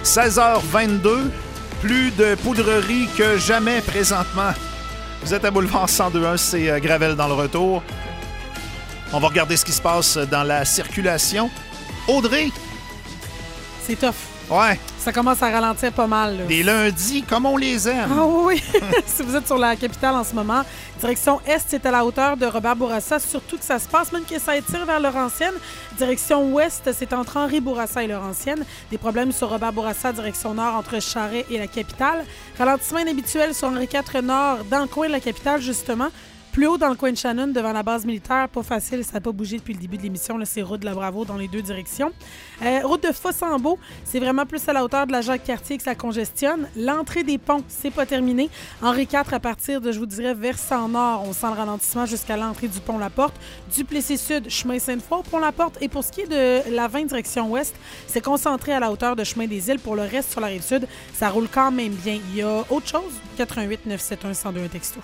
16h22, plus de poudrerie que jamais présentement. Vous êtes à Boulevard 102.1, c'est Gravel dans le retour. On va regarder ce qui se passe dans la circulation. Audrey! C'est tough. Ouais. Ça commence à ralentir pas mal. Là. Des lundis, comme on les aime. Ah oui! Si vous êtes sur la capitale en ce moment, direction Est, c'est à la hauteur de Robert-Bourassa. Surtout que ça se passe, même que ça étire vers Laurentienne. Direction Ouest, c'est entre Henri-Bourassa et Laurentienne. Des problèmes sur Robert-Bourassa, direction Nord, entre Charest et la capitale. Ralentissement inhabituel sur Henri IV Nord, dans le coin de la capitale, justement. Plus haut dans le coin de Shannon, devant la base militaire, pas facile, ça n'a pas bougé depuis le début de l'émission. Là, c'est route de la Bravo dans les deux directions. Route de Fossambeau, c'est vraiment plus à la hauteur de la Jacques-Cartier que ça congestionne. L'entrée des ponts, c'est pas terminé. Henri IV, à partir de, je vous dirais, versant nord, on sent le ralentissement jusqu'à l'entrée du pont La Porte. Duplessis-Sud, chemin Sainte-Foy, pont La Porte. Et pour ce qui est de la 20 direction ouest, c'est concentré à la hauteur de chemin des Îles. Pour le reste, sur la Rive-Sud, ça roule quand même bien. Il y a autre chose? 88 971 102 texto.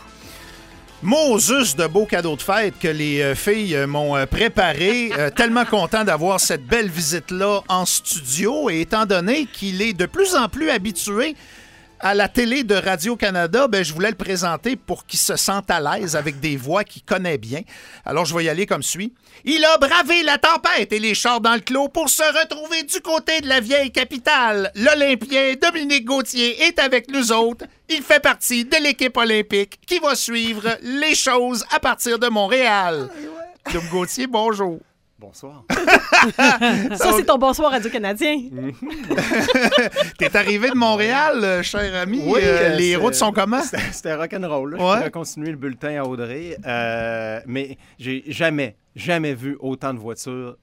Moses de beaux cadeaux de fête que les filles m'ont préparé. Tellement content d'avoir cette belle visite-là en studio. Et étant donné qu'il est de plus en plus habitué à la télé de Radio-Canada, je voulais le présenter pour qu'il se sente à l'aise avec des voix qu'il connaît bien. Alors, je vais y aller comme suit. Il a bravé la tempête et les chars dans le clos pour se retrouver du côté de la vieille capitale. L'Olympien Dominique Gauthier est avec nous autres. Il fait partie de l'équipe olympique qui va suivre les choses à partir de Montréal. Dom Gauthier, bonjour. Bonsoir. Ça, c'est ton bonsoir Radio-Canadien. T'es arrivé de Montréal, cher ami. Oui, les routes sont comment? C'était rock'n'roll. Je pourrais continuer le bulletin à Audrey. Mais j'ai jamais vu autant de voitures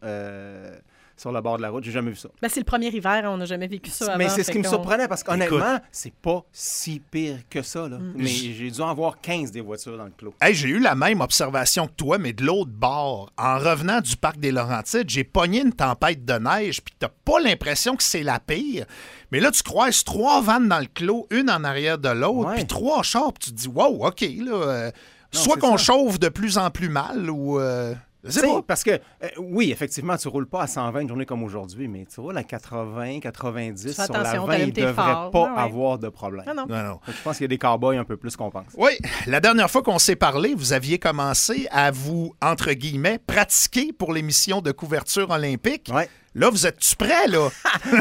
sur le bord de la route. J'ai jamais vu ça. C'est le premier hiver. On n'a jamais vécu ça avant. Mais c'est ce qui me surprenait parce qu'honnêtement, c'est pas si pire que ça. Là. Mais j'ai dû en voir 15 des voitures dans le clos. Hey, j'ai eu la même observation que toi, mais de l'autre bord. En revenant du parc des Laurentides, j'ai pogné une tempête de neige, puis t'as pas l'impression que c'est la pire. Mais là, tu croises 3 vannes dans le clos, une en arrière de l'autre, puis 3 chars, puis tu te dis, wow, OK, là, soit qu'on chauffe de plus en plus mal ou... C'est pas. Parce que, oui, effectivement, tu roules pas à 120 une journée comme aujourd'hui, mais tu roules à 80, 90 sur la 20, il ne devrait pas avoir de problème. Non. Je pense qu'il y a des cow-boys un peu plus qu'on pense. Oui, la dernière fois qu'on s'est parlé, vous aviez commencé à vous, entre guillemets, pratiquer pour l'émission de couverture olympique. Oui. Là, vous êtes-tu prêts, là?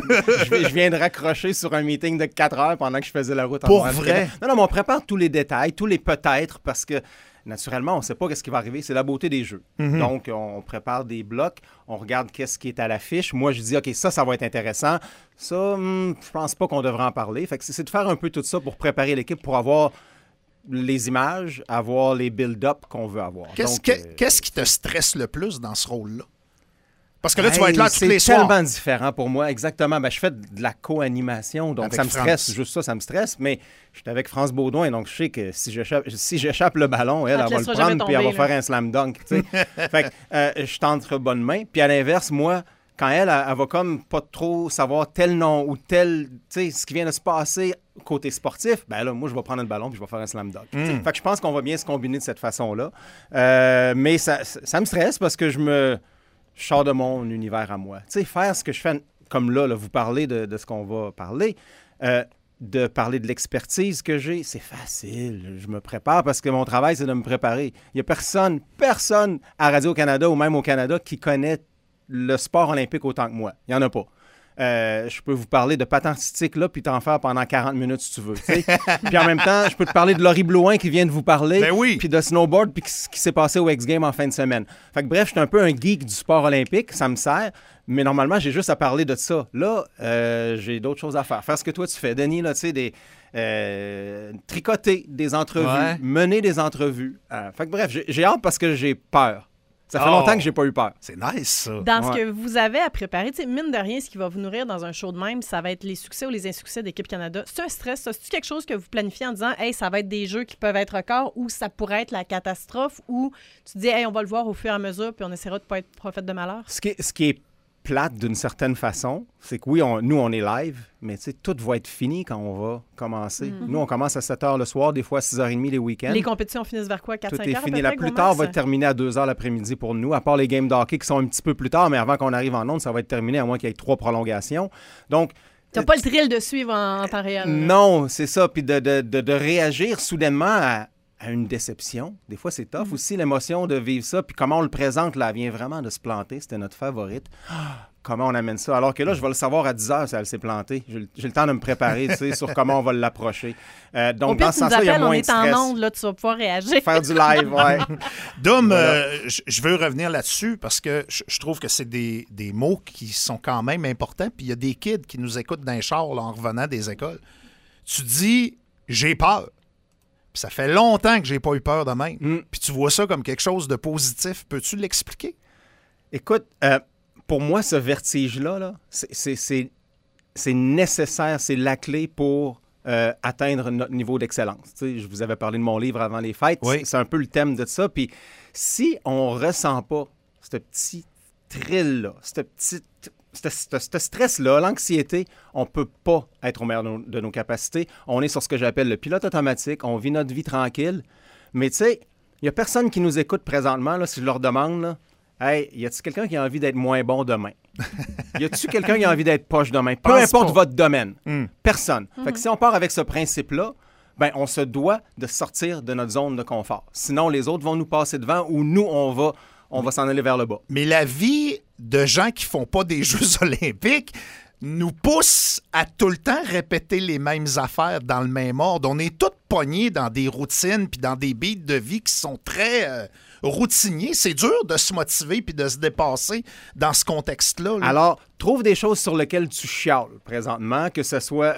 je viens de raccrocher sur un meeting de 4 heures pendant que je faisais la route en Pour vrai? Non, mais on prépare tous les détails, tous les peut-être, parce que naturellement, on ne sait pas ce qui va arriver. C'est la beauté des jeux. Mm-hmm. Donc, on prépare des blocs, on regarde qu'est-ce qui est à l'affiche. Moi, je dis, OK, ça va être intéressant. Ça, je pense pas qu'on devrait en parler. Fait que c'est de faire un peu tout ça pour préparer l'équipe, pour avoir les images, avoir les build-up qu'on veut avoir. Qu'est-ce qui te stresse le plus dans ce rôle-là? Parce que là, tu vas être là tous les soirs. C'est tellement différent pour moi, exactement. Je fais de la co-animation, donc avec ça me stresse. Juste ça me stresse. Mais je suis avec France Baudouin, donc je sais que si j'échappe le ballon, elle va le prendre puis elle va faire un slam dunk. Fait que je suis entre bonnes mains. Puis à l'inverse, moi, quand elle va comme pas trop savoir tel nom ou tel, ce qui vient de se passer côté sportif, là, moi, je vais prendre le ballon puis je vais faire un slam dunk. Fait que je pense qu'on va bien se combiner de cette façon-là. Mais ça me stresse parce que je sors de mon univers à moi. Faire ce que je fais, comme là vous parlez de ce qu'on va parler, de parler de l'expertise que j'ai, c'est facile. Je me prépare parce que mon travail, c'est de me préparer. Il n'y a personne à Radio-Canada ou même au Canada qui connaît le sport olympique autant que moi. Il n'y en a pas. Je peux vous parler de patin artistique là, puis t'en faire pendant 40 minutes si tu veux. Puis en même temps, je peux te parler de Laurie Blouin qui vient de vous parler, puis de snowboard, puis ce qui s'est passé au X-Games en fin de semaine. Fait que bref, je suis un peu un geek du sport olympique, ça me sert, mais normalement, j'ai juste à parler de ça. Là, j'ai d'autres choses à faire. Faire ce que toi tu fais, Denis, là, tu sais, tricoter des entrevues, mener des entrevues. Fait que bref, j'ai hâte parce que j'ai peur. Ça fait longtemps que j'ai pas eu peur. C'est nice, ça. Dans ce que vous avez à préparer, mine de rien, ce qui va vous nourrir dans un show de même, ça va être les succès ou les insuccès d'Équipe Canada. C'est un stress, ça? C'est-tu quelque chose que vous planifiez en disant « Hey, ça va être des jeux qui peuvent être records » ou ça pourrait être la catastrophe ou tu te dis « Hey, on va le voir au fur et à mesure puis on essaiera de ne pas être prophète de malheur ». Ce qui est plate d'une certaine façon, c'est que oui, nous, on est live, mais tout va être fini quand on va commencer. Mm-hmm. Nous, on commence à 7 h le soir, des fois à 6h30 les week-ends. Les compétitions finissent vers quoi? 4-5 heures? Tout est fini. La plus tard va être terminée à 2 h l'après-midi pour nous, à part les games de hockey qui sont un petit peu plus tard, mais avant qu'on arrive en ondes, ça va être terminé à moins qu'il y ait 3 prolongations. Donc, Tu n'as pas le thrill de suivre en temps réel. Non, c'est ça. Puis de réagir soudainement à une déception. Des fois, c'est tough aussi, l'émotion de vivre ça. Puis comment on le présente, là, elle vient vraiment de se planter. C'était notre favorite. Comment on amène ça? Alors que là, je vais le savoir à 10 heures si elle s'est plantée. J'ai le temps de me préparer, tu sais, sur comment on va l'approcher. Donc, dans ce sens-là, il y a moins de stress. On est en onde, là, tu vas pouvoir réagir. Faire du live, ouais. Dom, je veux revenir là-dessus parce que je trouve que c'est des mots qui sont quand même importants. Puis il y a des kids qui nous écoutent d'un char là, en revenant des écoles. Tu dis « j'ai peur ». Puis ça fait longtemps que j'ai pas eu peur de même. Puis tu vois ça comme quelque chose de positif. Peux-tu l'expliquer? Écoute, pour moi, ce vertige-là, là, c'est nécessaire, c'est la clé pour atteindre notre niveau d'excellence. Tu sais, je vous avais parlé de mon livre avant les fêtes. Oui. C'est un peu le thème de ça. Puis si on ne ressent pas ce petit thrill-là, ce stress-là, l'anxiété, on ne peut pas être au meilleur de nos capacités. On est sur ce que j'appelle le pilote automatique. On vit notre vie tranquille. Mais tu sais, il n'y a personne qui nous écoute présentement, là, si je leur demande, là, hey, y a-t-il quelqu'un qui a envie d'être moins bon demain? Y a-t-il quelqu'un qui a envie d'être poche demain? Peu importe votre domaine. Personne. Fait que si on part avec ce principe-là, ben on se doit de sortir de notre zone de confort. Sinon, les autres vont nous passer devant ou nous, on va s'en aller vers le bas. Mais la vie de gens qui font pas des Jeux olympiques nous pousse à tout le temps répéter les mêmes affaires dans le même ordre. On est tous pognés dans des routines puis dans des beats de vie qui sont très routiniers. C'est dur de se motiver puis de se dépasser dans ce contexte-là. Là. Alors, trouve des choses sur lesquelles tu chiales présentement, que ce soit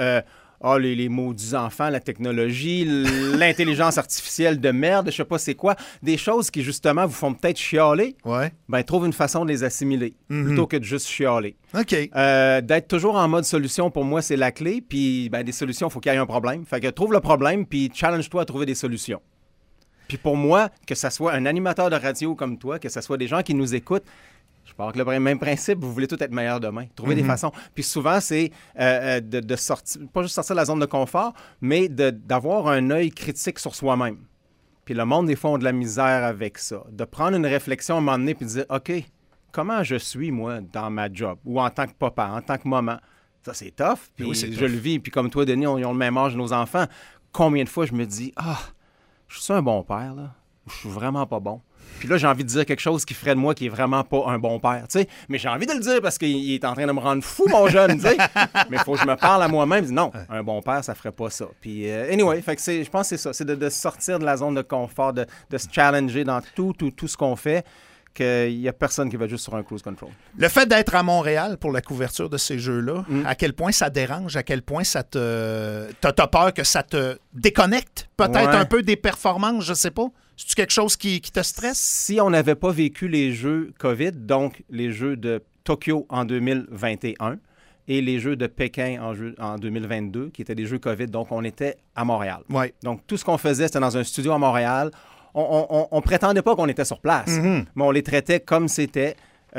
les maudits enfants, la technologie, l'intelligence artificielle de merde, je sais pas c'est quoi, des choses qui justement vous font peut-être chialer. Ouais. Ben trouve une façon de les assimiler plutôt que de juste chialer. OK. D'être toujours en mode solution, pour moi, c'est la clé. Puis des solutions, il faut qu'il y ait un problème. Fait que trouve le problème puis challenge-toi à trouver des solutions. Puis pour moi, que ce soit un animateur de radio comme toi, que ce soit des gens qui nous écoutent, je pars avec le même principe, vous voulez tous être meilleurs demain. Trouvez des façons. Puis souvent, c'est de sortir, pas juste sortir de la zone de confort, mais d'avoir un œil critique sur soi-même. Puis le monde, des fois, ont de la misère avec ça. De prendre une réflexion à un moment donné puis de dire, OK, comment je suis, moi, dans ma job? Ou en tant que papa, en tant que maman? Ça, c'est tough. Puis oui, je le vis. Puis comme toi, Denis, ils ont le même âge, nos enfants. Combien de fois je me dis, je suis un bon père, là? Je suis vraiment pas bon. Puis là, j'ai envie de dire quelque chose qui ferait de moi qui est vraiment pas un bon père, tu sais. Mais j'ai envie de le dire parce qu'il est en train de me rendre fou, mon jeune, tu sais. Mais il faut que je me parle à moi-même. Non, un bon père, ça ferait pas ça. Puis, anyway, fait que je pense que c'est ça. C'est de sortir de la zone de confort, de se challenger dans tout ce qu'on fait, qu'il n'y a personne qui va juste sur un cruise control. Le fait d'être à Montréal pour la couverture de ces Jeux-là, à quel point ça dérange, à quel point ça t'as peur que ça te déconnecte peut-être un peu des performances, je sais pas. C'est-tu quelque chose qui te stresse? Si on n'avait pas vécu les Jeux COVID, donc les Jeux de Tokyo en 2021 et les Jeux de Pékin en 2022, qui étaient des Jeux COVID, donc on était à Montréal. Ouais. Donc tout ce qu'on faisait, c'était dans un studio à Montréal. On prétendait pas qu'on était sur place, mais on les traitait comme c'était.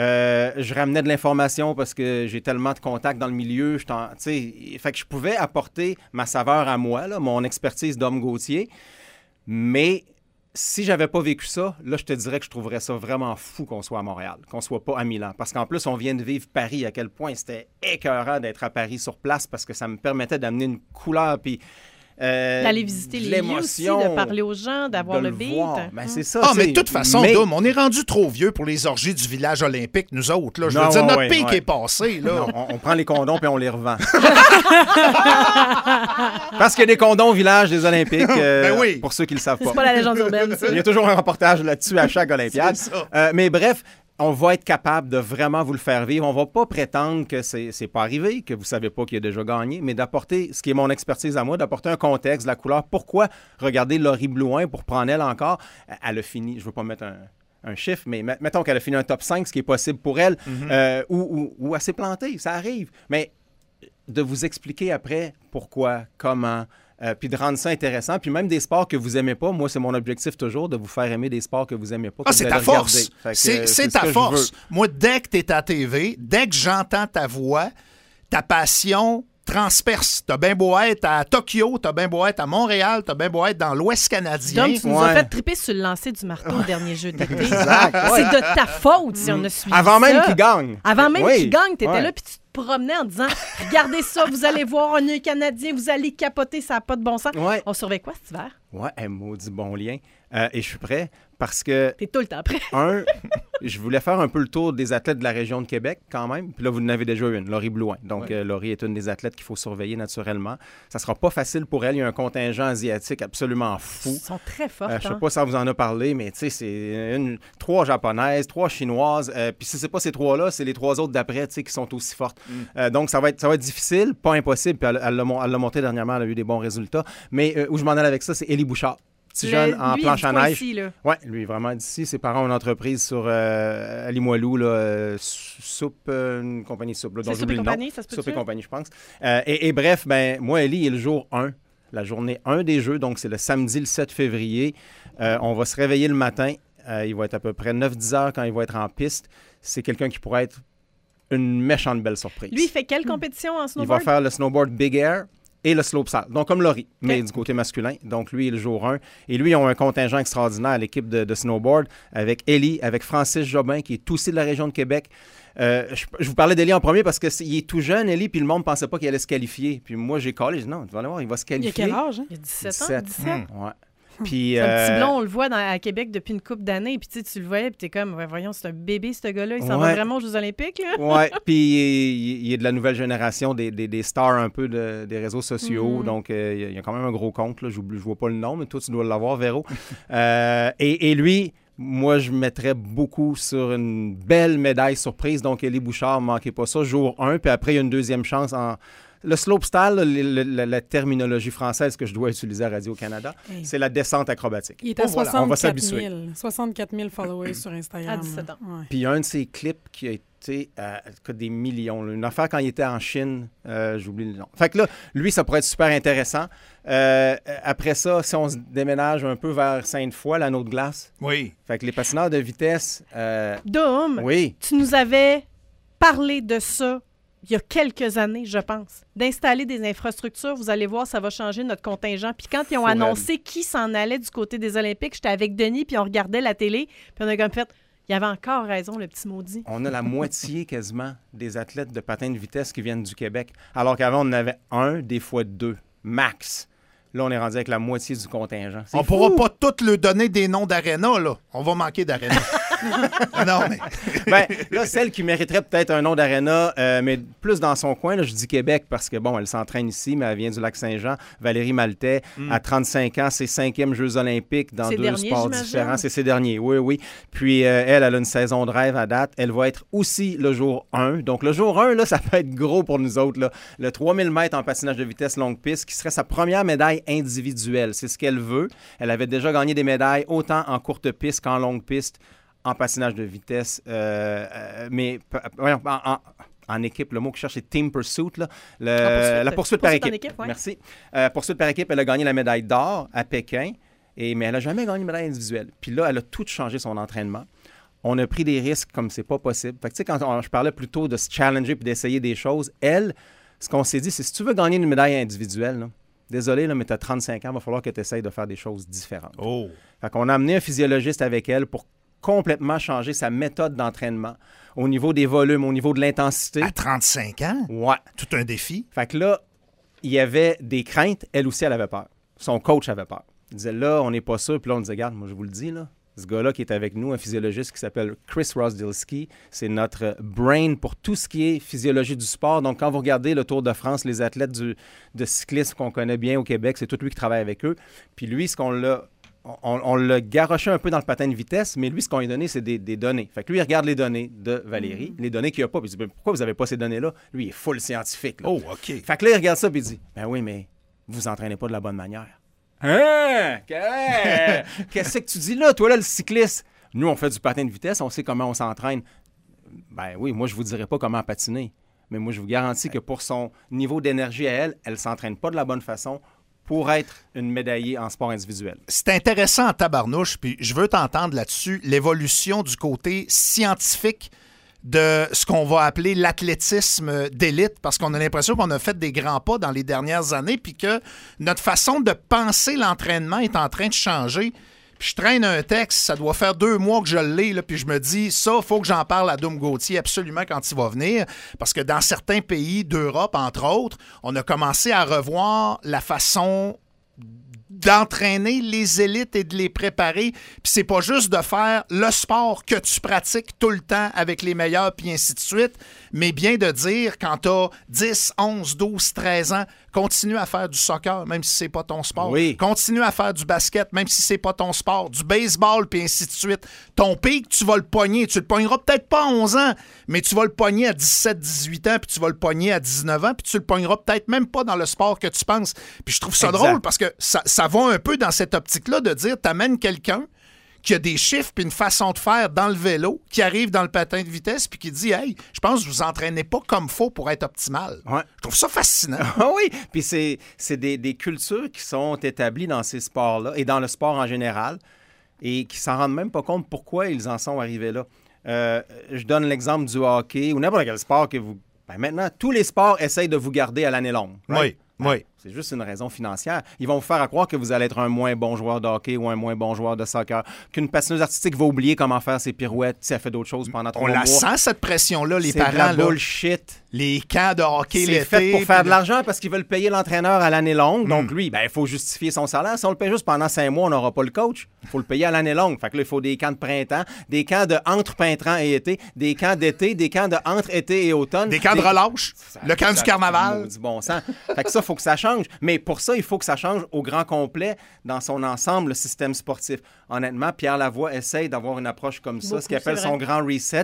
Je ramenais de l'information parce que j'ai tellement de contacts dans le milieu. Fait que je pouvais apporter ma saveur à moi, là, mon expertise d'homme Gauthier. Mais si j'avais pas vécu ça, là, je te dirais que je trouverais ça vraiment fou qu'on soit à Montréal, qu'on soit pas à Milan. Parce qu'en plus, on vient de vivre Paris, à quel point c'était écœurant d'être à Paris sur place parce que ça me permettait d'amener une couleur, puis d'aller visiter les lieux aussi, de parler aux gens, d'avoir le beat. Ben, c'est ça. Mais de toute façon, Dom, on est rendu trop vieux pour les orgies du village olympique, nous autres. Là. Je veux dire, notre pic est passé. Là. Non, on prend les condoms et on les revend. Parce qu'il y a des condoms au village des Olympiques, pour ceux qui ne le savent pas. C'est pas la légende urbaine. Il y a toujours un reportage là-dessus à chaque Olympiade. Mais bref, on va être capable de vraiment vous le faire vivre. On ne va pas prétendre que c'est pas arrivé, que vous ne savez pas qu'il a déjà gagné, mais d'apporter, ce qui est mon expertise à moi, d'apporter un contexte, de la couleur. Pourquoi regarder Laurie Blouin pour prendre elle encore? Elle a fini, je ne veux pas mettre un chiffre, mais mettons qu'elle a fini un top 5, ce qui est possible pour elle, ou elle s'est plantée, ça arrive. Mais de vous expliquer après pourquoi, comment... puis de rendre ça intéressant. Puis même des sports que vous n'aimez pas, moi, c'est mon objectif toujours, de vous faire aimer des sports que vous n'aimez pas. C'est ta force. C'est ta force. Moi, dès que tu es à TV, dès que j'entends ta voix, ta passion transperce. T'as bien beau être à Tokyo, t'as bien beau être à Montréal, t'as bien beau être dans l'Ouest canadien. Donc, tu nous as fait triper sur le lancer du marteau au dernier jeu d'été. C'est de ta faute si on a suivi Avant même qu'il gagne. Avant même qu'il gagne, t'étais là, puis promenait en disant « Regardez ça, vous allez voir, on est Canadien, vous allez capoter, ça n'a pas de bon sens. Ouais. » On surveille quoi cet hiver? Ouais, maudit bon lien. Et je suis prêt parce que... T'es tout le temps prêt. Je voulais faire un peu le tour des athlètes de la région de Québec quand même. Puis là, vous en avez déjà une, Laurie Blouin. Donc, Laurie est une des athlètes qu'il faut surveiller naturellement. Ça sera pas facile pour elle. Il y a un contingent asiatique absolument fou. Ils sont très forts. Je sais pas si ça vous en a parlé, mais tu sais, c'est 3 japonaises, 3 chinoises. Puis si c'est pas ces 3-là, c'est les 3 autres d'après, tu sais, qui sont aussi fortes. Donc, ça va être difficile, pas impossible. Puis elle l'a monté dernièrement, elle a eu des bons résultats. Mais où je m'en allais avec ça, c'est Élie Bouchard. Petit jeune en planche à neige. Oui, lui, vraiment d'ici. Ses parents ont une entreprise à Limoilou, une compagnie de soupe. Là, dont Soupe et compagnie, ça se peut-tu? Soupe et compagnie, je pense. Et bref, moi, Ellie est le jour 1, la journée 1 des Jeux. Donc, c'est le samedi, le 7 février. On va se réveiller le matin. Il va être à peu près 9-10 heures quand il va être en piste. C'est quelqu'un qui pourrait être une méchante belle surprise. Lui, il fait quelle compétition en snowboard? Il va faire le snowboard Big Air et le slopestyle. Donc, comme Laurie, mais du côté masculin. Donc, lui, il est le jour 1. Et lui, ils ont un contingent extraordinaire à l'équipe de snowboard avec Ellie, avec Francis Jobin, qui est aussi de la région de Québec. Je vous parlais d'Ellie en premier parce qu'il est tout jeune, Ellie, puis le monde ne pensait pas qu'il allait se qualifier. Puis moi, j'ai collé, j'ai dit non, tu vas aller voir, il va se qualifier. Il a quel âge? Hein? Il a 17 ans. 17. Ouais. Puis, c'est un petit blond, on le voit à Québec depuis une couple d'années. Puis tu le voyais, puis t'es comme, voyons, c'est un bébé, ce gars-là. Il s'en va vraiment aux Jeux Olympiques. Oui, puis il est de la nouvelle génération des stars un peu des réseaux sociaux. Donc, il y a quand même un gros compte. Là. Je ne vois pas le nom, mais toi, tu dois l'avoir, Véro. Et lui, moi, je mettrais beaucoup sur une belle médaille surprise. Donc, Élie Bouchard, ne manquez pas ça. Jour 1, puis après, il y a une deuxième chance en... Le slopestyle, la terminologie française que je dois utiliser à Radio-Canada, c'est la descente acrobatique. Il est à 64 000 followers sur À Instagram. 17 ans. Ouais. Puis il y a un de ses clips qui a été des millions. Là. Une affaire quand il était en Chine, j'oublie le nom. Fait que là, lui, ça pourrait être super intéressant. Après ça, si on se déménage un peu vers Sainte-Foy, l'anneau de glace. Oui. Fait que les patineurs de vitesse... Dom, oui. Tu nous avais parlé de ça il y a quelques années, je pense, d'installer des infrastructures. Vous allez voir, ça va changer notre contingent. Puis quand ils ont annoncé qui s'en allait du côté des Olympiques, j'étais avec Denis, puis on regardait la télé, puis on a comme fait... Il avait encore raison, le petit maudit. On a la moitié quasiment des athlètes de patin de vitesse qui viennent du Québec, alors qu'avant, on en avait 1, des fois 2, max. Là, on est rendu avec la moitié du contingent. On ne pourra pas toutes leur donner des noms d'aréna, là. On va manquer d'aréna. Non, mais... ben, là, celle qui mériterait peut-être un nom d'aréna, mais plus dans son coin, là, je dis Québec parce que, bon, elle s'entraîne ici, mais elle vient du Lac-Saint-Jean. Valérie Maltais, à 35 ans, ses 5e Jeux olympiques dans deux sports différents. C'est ses derniers, oui. Puis, elle a une saison de rêve à date. Elle va être aussi le jour 1. Donc, le jour 1, là, ça peut être gros pour nous autres. Là. Le 3000 mètres en patinage de vitesse longue piste, qui serait sa première médaille individuelle. C'est ce qu'elle veut. Elle avait déjà gagné des médailles autant en courte piste qu'en longue piste, en patinage de vitesse, mais en équipe. Le mot que je cherche, c'est team pursuit. Là. La poursuite par équipe. Ouais. Merci. Poursuite par équipe, elle a gagné la médaille d'or à Pékin, mais elle n'a jamais gagné une médaille individuelle. Puis là, elle a tout changé son entraînement. On a pris des risques comme c'est pas possible. Fait que, tu sais, quand je parlais plutôt de se challenger puis d'essayer des choses, elle, ce qu'on s'est dit, c'est si tu veux gagner une médaille individuelle, là, désolé, là, mais tu as 35 ans, il va falloir que tu essayes de faire des choses différentes. Oh. Fait qu'on a amené un physiologiste avec elle pour complètement changer sa méthode d'entraînement au niveau des volumes, au niveau de l'intensité. À 35 ans? Ouais. Tout un défi. Fait que là, il y avait des craintes. Elle aussi, elle avait peur. Son coach avait peur. Il disait, là, on n'est pas sûr. Puis là, on disait, regarde, moi, je vous le dis, là, ce gars-là qui est avec nous, un physiologiste qui s'appelle Chris Rozdilski, c'est notre brain pour tout ce qui est physiologie du sport. Donc, quand vous regardez le Tour de France, les athlètes de cyclisme qu'on connaît bien au Québec, c'est tout lui qui travaille avec eux. Puis lui, ce qu'on l'a... On l'a garoché un peu dans le patin de vitesse, mais lui, ce qu'on lui a donné, c'est des données. Fait que lui, il regarde les données de Valérie, les données qu'il n'y a pas, puis il dit, pourquoi vous n'avez pas ces données-là? Lui, il est full scientifique. Là. Oh, OK. Fait que là, il regarde ça, puis il dit, ben oui, mais vous entraînez pas de la bonne manière. Hein? Qu'est-ce que tu dis là, toi, là, le cycliste? Nous, on fait du patin de vitesse, on sait comment on s'entraîne. Ben oui, moi, je vous dirais pas comment patiner, mais moi, je vous garantis que pour son niveau d'énergie à elle, elle s'entraîne pas de la bonne façon pour être une médaillée en sport individuel. C'est intéressant en tabarnouche, puis je veux t'entendre là-dessus, l'évolution du côté scientifique de ce qu'on va appeler l'athlétisme d'élite, parce qu'on a l'impression qu'on a fait des grands pas dans les dernières années, puis que notre façon de penser l'entraînement est en train de changer. Puis je traîne un texte, ça doit faire 2 mois que je l'ai, là, puis je me dis, ça, il faut que j'en parle à Doom Gauthier absolument quand il va venir, parce que dans certains pays d'Europe, entre autres, on a commencé à revoir la façon d'entraîner les élites et de les préparer. Puis c'est pas juste de faire le sport que tu pratiques tout le temps avec les meilleurs, puis ainsi de suite, mais bien de dire, quand t'as 10, 11, 12, 13 ans, continue à faire du soccer, même si c'est pas ton sport. Oui. Continue à faire du basket, même si c'est pas ton sport. Du baseball, puis ainsi de suite. Ton pic, tu vas le pogner. Tu le pogneras peut-être pas à 11 ans, mais tu vas le pogner à 17, 18 ans, puis tu vas le pogner à 19 ans, puis tu le pogneras peut-être même pas dans le sport que tu penses. Puis je trouve ça drôle, parce que ça va un peu dans cette optique-là de dire, t'amènes quelqu'un qui a des chiffres puis une façon de faire dans le vélo, qui arrive dans le patin de vitesse puis qui dit « Hey, je pense que vous entraînez pas comme faut pour être optimal. Ouais. » Je trouve ça fascinant. Oui, puis c'est des cultures qui sont établies dans ces sports-là et dans le sport en général et qui s'en rendent même pas compte pourquoi ils en sont arrivés là. Je donne l'exemple du hockey ou n'importe quel sport que vous... Ben maintenant, tous les sports essayent de vous garder à l'année longue. Right? Oui. C'est juste une raison financière. Ils vont vous faire croire que vous allez être un moins bon joueur de hockey ou un moins bon joueur de soccer, qu'une patineuse artistique va oublier comment faire ses pirouettes si elle fait d'autres choses pendant 3 mois. On la sent, cette pression-là, les parents. C'est de la bullshit. Les camps de hockey l'été. C'est fait pour faire de l'argent parce qu'ils veulent payer l'entraîneur à l'année longue. Donc lui, il faut justifier son salaire. Si on le paye juste pendant 5 mois, on n'aura pas le coach. Il faut le payer à l'année longue. Fait que là, il faut des camps de printemps, des camps de entre printemps et été, des camps d'été, des camps de entre été et automne. Des camps de relâche. Le camp du carnaval. Du bon sens. Fait que ça, il faut que ça change. Mais pour ça, il faut que ça change au grand complet dans son ensemble, le système sportif. Honnêtement, Pierre Lavoie essaye d'avoir une approche comme ça, ce qu'il appelle son grand reset.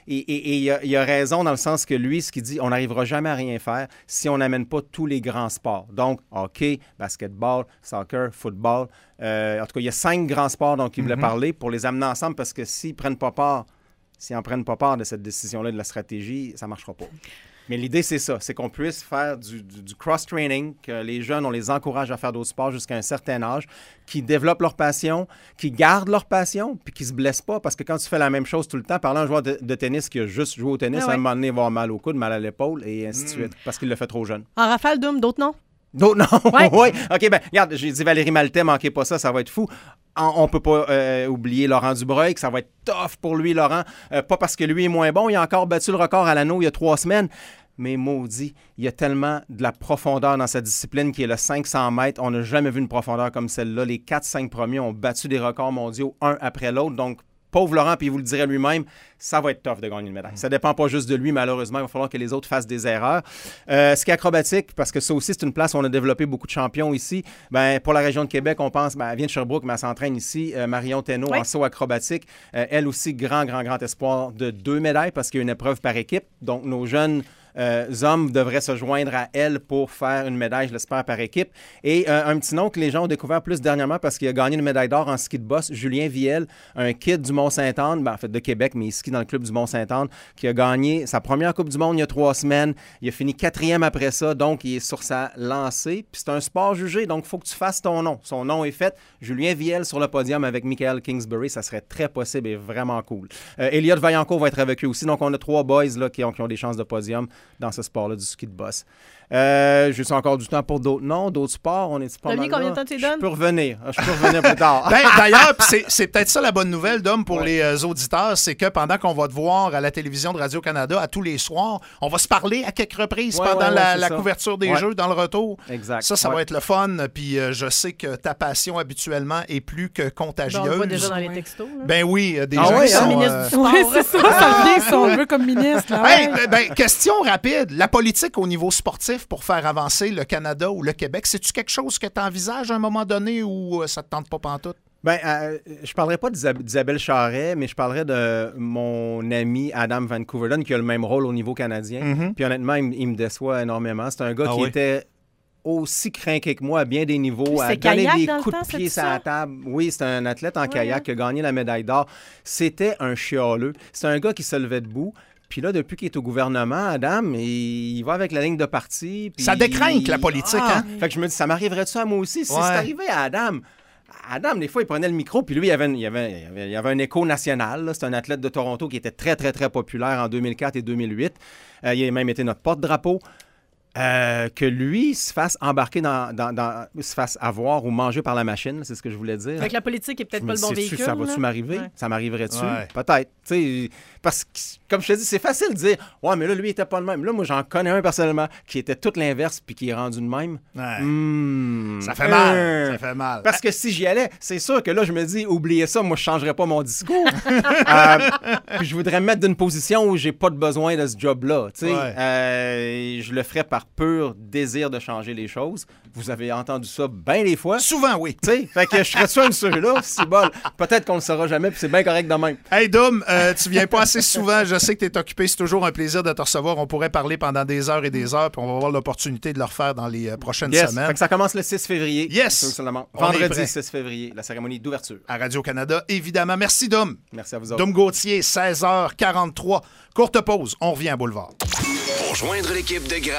Et il a raison dans le sens que lui, ce qu'il dit, on n'arrivera jamais à rien faire si on n'amène pas tous les grands sports. Donc, hockey, basketball, soccer, football. En tout cas, il y a 5 grands sports dont il voulait parler pour les amener ensemble parce que s'ils n'en prennent pas part de cette décision-là, de la stratégie, ça ne marchera pas. Mais l'idée, c'est ça, c'est qu'on puisse faire du cross-training, que les jeunes, on les encourage à faire d'autres sports jusqu'à un certain âge, qui développent leur passion, qui gardent leur passion, puis qui se blessent pas. Parce que quand tu fais la même chose tout le temps, parlant d'un joueur de tennis qui a juste joué au tennis, à un moment donné, il va avoir mal au coude, mal à l'épaule, et ainsi de suite, parce qu'il l'a fait trop jeune. En rafale, Doom, d'autres noms? D'autres noms? Ouais. Oui. OK, ben regarde, j'ai dit Valérie Maltais, manquez pas ça va être fou. On peut pas oublier Laurent Dubreuil, que ça va être tough pour lui, Laurent. Pas parce que lui est moins bon, il a encore battu le record à l'anneau il y a 3 semaines. Mais maudit, il y a tellement de la profondeur dans cette discipline qui est le 500 mètres. On n'a jamais vu une profondeur comme celle-là. Les 4-5 premiers ont battu des records mondiaux un après l'autre. Donc, pauvre Laurent, puis il vous le dirait lui-même, ça va être tough de gagner une médaille. Ça dépend pas juste de lui, malheureusement. Il va falloir que les autres fassent des erreurs. Ski acrobatique, parce que ça aussi, c'est une place où on a développé beaucoup de champions ici. Ben, pour la région de Québec, on pense, elle vient de Sherbrooke, mais elle s'entraîne ici. Marion Thénault en saut acrobatique. Elle aussi, grand espoir de 2 médailles parce qu'il y a une épreuve par équipe. Donc, nos jeunes hommes devraient se joindre à elle pour faire une médaille, je l'espère, par équipe. Et un petit nom que les gens ont découvert plus dernièrement parce qu'il a gagné une médaille d'or en ski de boss, Julien Viel, un kid du Mont-Saint-Anne, en fait de Québec, mais il skie dans le club du Mont-Saint-Anne, qui a gagné sa première Coupe du Monde il y a 3 semaines. Il a fini 4e après ça, donc il est sur sa lancée. Puis c'est un sport jugé, donc il faut que tu fasses ton nom. Son nom est fait. Julien Viel sur le podium avec Michael Kingsbury, ça serait très possible et vraiment cool. Elliott Vaillancourt va être avec eux aussi, donc on a 3 boys là, qui ont des chances de podium dans ce sport-là du ski de boss. J'ai encore du temps pour d'autres noms, d'autres sports. On est pas mal combien de temps tu donnes? Je peux revenir plus tard. D'ailleurs, c'est peut-être ça la bonne nouvelle, Dom, pour les auditeurs, c'est que pendant qu'on va te voir à la télévision de Radio-Canada à tous les soirs, on va se parler à quelques reprises pendant la couverture des Jeux, dans le retour. Exact. Ça va être le fun. Puis je sais que ta passion habituellement est plus que contagieuse. On le voit déjà dans les textos. Là. Ben oui, des gens qui sont... ministre du sport. Oui, c'est ça vient si on veut comme ministre. Là, question rapide. La politique au niveau sportif pour faire avancer le Canada ou le Québec, c'est-tu quelque chose que tu envisages à un moment donné ou ça te tente pas pantoute? Je parlerai pas d'Isabelle Charret, mais je parlerai de mon ami Adam Van Couverdon qui a le même rôle au niveau canadien. Mm-hmm. Puis honnêtement, il me déçoit énormément. C'est un gars qui était aussi crinqué que moi à bien des niveaux, à donner des coups de pied sur la table. Oui, c'est un athlète en kayak qui a gagné la médaille d'or. C'était un chialeux. C'est un gars qui se levait debout. Puis là, depuis qu'il est au gouvernement, Adam, il va avec la ligne de parti. Ça décrinque, la politique, hein? Fait que je me dis, ça m'arriverait-tu à moi aussi? Si c'est arrivé à Adam, des fois, il prenait le micro, puis lui, il y avait un écho national. C'est un athlète de Toronto qui était très, très, très populaire en 2004 et 2008. Il a même été notre porte-drapeau. Que lui se fasse embarquer se fasse avoir ou manger par la machine, c'est ce que je voulais dire. Fait que la politique est peut-être pas le bon véhicule. Ça va-tu m'arriver? Ouais. Ça m'arriverait-tu? Ouais. Peut-être. T'sais, parce que, comme je te dis, c'est facile de dire « Ouais, mais là, lui, il était pas le même. » Là, moi, j'en connais un personnellement qui était tout l'inverse puis qui est rendu de même. Ouais. Ça fait mal. Ça fait mal. Parce que si j'y allais, c'est sûr que là, je me dis « Oubliez ça, moi, je changerais pas mon discours. » Puis je voudrais me mettre d'une position où j'ai pas de besoin de ce job-là. Ouais. Je le ferais par pur désir de changer les choses. Vous avez entendu ça bien des fois. Souvent, oui. Fait que je serais sûr de ceux-là, c'est bon. Peut-être qu'on le saura jamais, puis c'est bien correct de même. Hey, Dom, tu viens pas assez souvent. Je sais que tu es occupé. C'est toujours un plaisir de te recevoir. On pourrait parler pendant des heures et des heures, puis on va avoir l'opportunité de le refaire dans les prochaines semaines. Fait que ça commence le 6 février. Yes! Vendredi 6 février, la cérémonie d'ouverture. À Radio-Canada, évidemment. Merci, Dom. Merci à vous autres. Dom Gauthier, 16h43. Courte pause. On revient à Boulevard. Pour joindre l'équipe de